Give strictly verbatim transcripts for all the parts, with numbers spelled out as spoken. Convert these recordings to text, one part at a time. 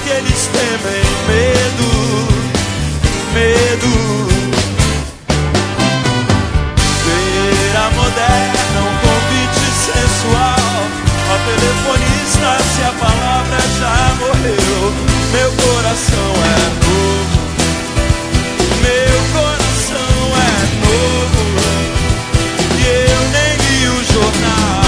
que eles temem. Medo, medo. Feira moderna, um convite sensual. Ó telefonista, se a palavra já morreu. Meu coração é novo, meu coração é novo, e eu nem li o jornal.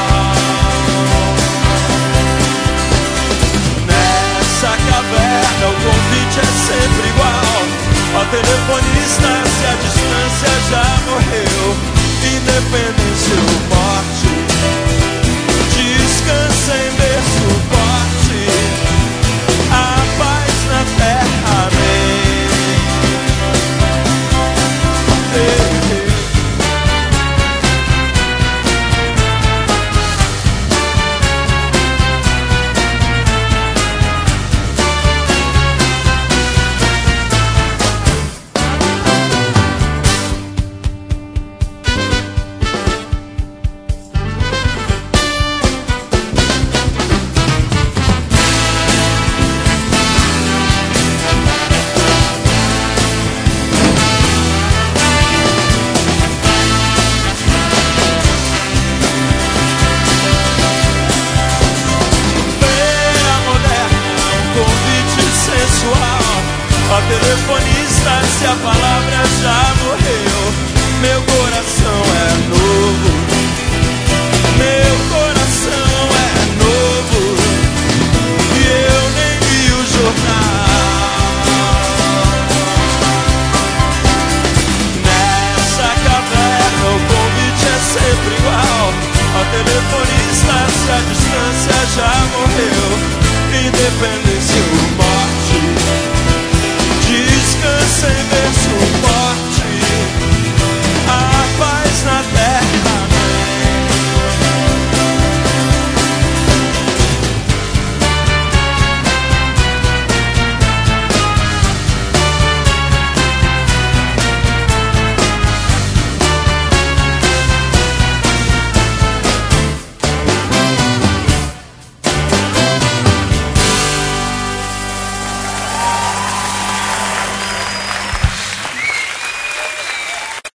Nessa caverna o convite é sempre igual. Ó telefonista, se a distância já morreu. Independência ou morte, descansa em berço forte. A paz na terra, amém. Ei, ei. Ó telefonista, se a palavra já morreu. Meu